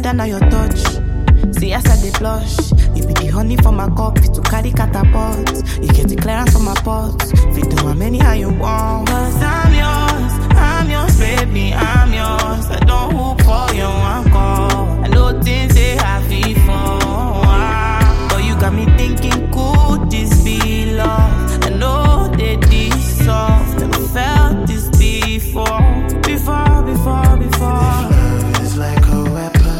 whether na your touch. See as I dey blush. You be the honey for my cup to carry catapult. You get the clearance for my pots. If you do how many how you want. Cause I'm yours, baby, I'm yours. I don't hoop for you, I'm call. I know things they happy for. But you got me thinking, could this be love? I know they this soft. Never felt this before. Love is like a weapon.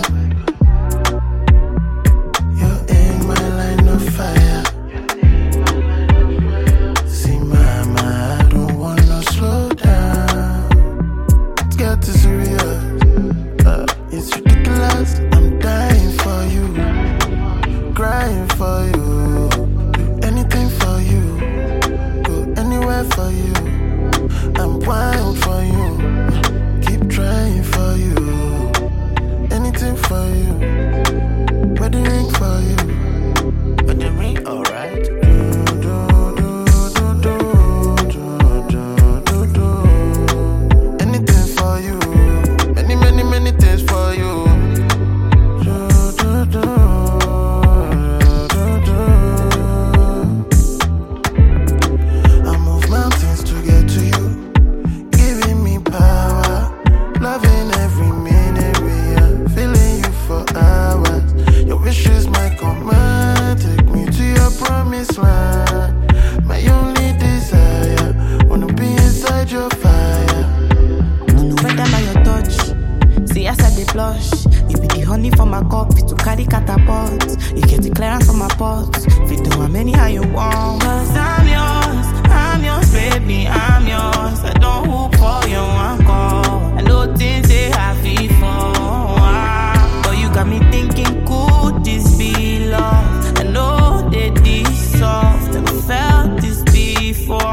You're in my line of fire. See, mama, I don't wanna slow down. Let's get this serious. It's ridiculous. I'm dying for you, crying for you, do anything for you, go anywhere for you. I'm wild for you. Trying for you, anything for you, wedding ring for you, wedding ring, alright. Anything for you, many things for you. I move mountains to get to you, giving me power. Loving every minute we are, feeling you for hours. Your wish is my command, take me to your promised land. My only desire, wanna be inside your fire. Whether na your touch, see as I dey blush. You be the honey for my cup to carry catapult. You get the clearance for my pots. If you do how many how you want. Cause I'm yours, baby, I'm yours. I don't hoop for you, I'm call. I know things they happy for. But you got me thinking, could this be love? I know they this soft. Never felt this before.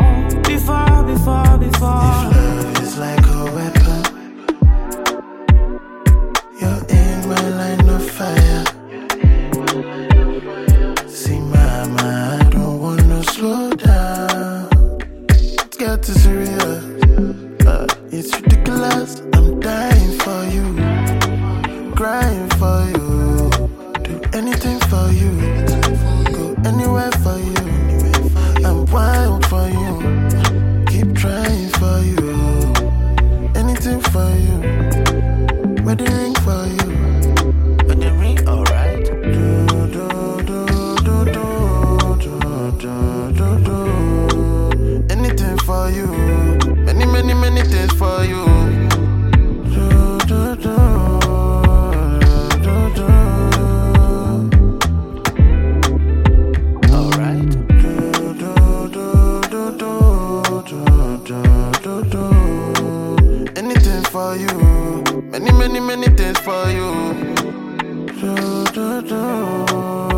Love is like a weapon. You're in my line of fire. See, mama, I don't wanna slow down. Let's get this serious. It's ridiculous. I'm dying for you, crying for you, do anything for you, go anywhere for you. I'm wild for you, keep trying for you, anything for you, wedding ring for you, wedding ring, alright. Anything for you, many things for you. Alright. Anything for you, many things for you.